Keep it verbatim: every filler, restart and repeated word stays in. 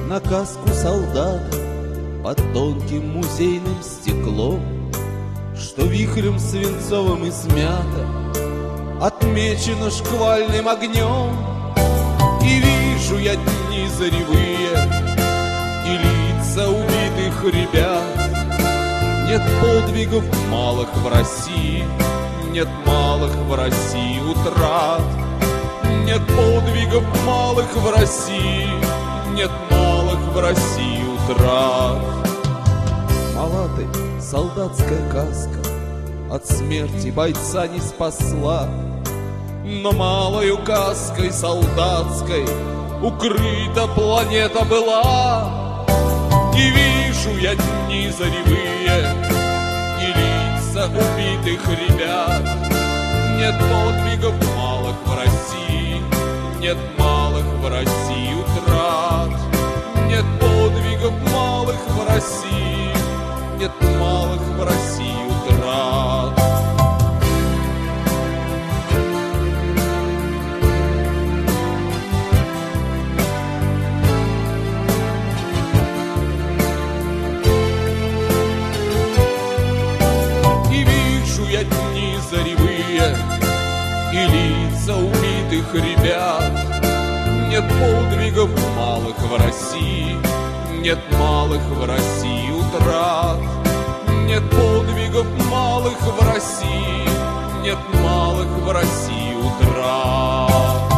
на каску солдата под тонким музейным стеклом, что вихрем свинцовым измято, отмечено шквальным огнем. И вижу я дни заревые и лица убитых ребят. Нет подвигов малых в России, нет малых в России утрат. Нет подвигов малых в России, нет малых в России утрат. Мала ты, солдатская каска, от смерти бойца не спасла, но малою каской солдатской укрыта планета была. И вижу я дни заревые и лица убитых ребят. Нет подвигов малых в России, нет малых в России утрат. Нет подвигов малых в России, нет малых в России утрат. И вижу я дни заревые и лица убитых ребят. Нет подвигов малых в России, нет малых в России утрат. Нет подвигов малых в России, нет малых в России утрат.